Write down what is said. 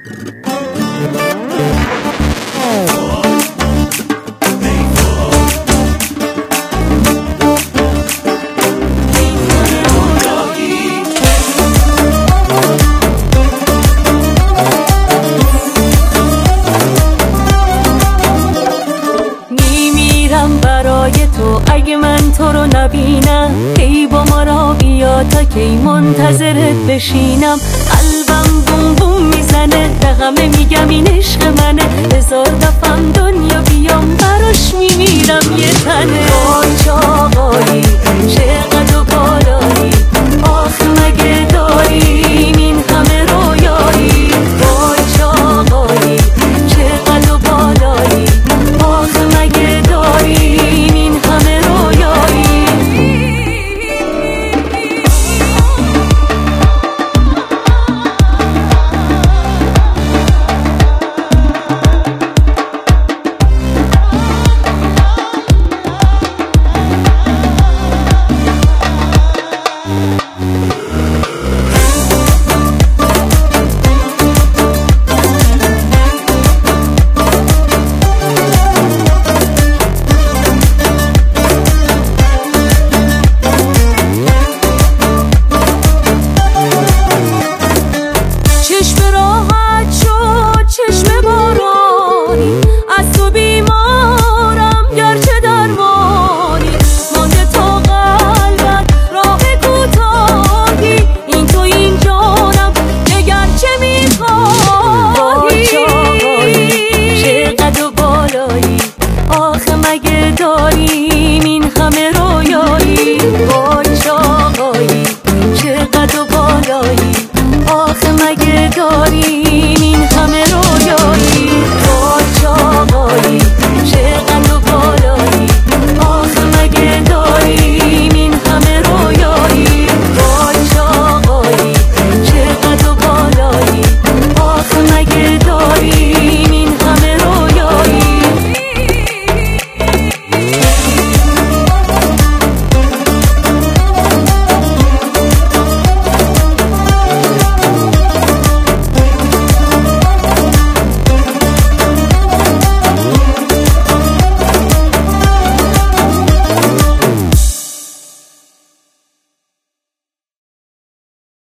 برای تو اگه من تو رو نبینم، ای با ما را بیا تا کی منتظرت بشینم. قلبم بوم بوم میزنه، به همه میگم این عشق منه، هزار دفعم دنیا بیام براش میمیرم یه تنه. وای چه آقایی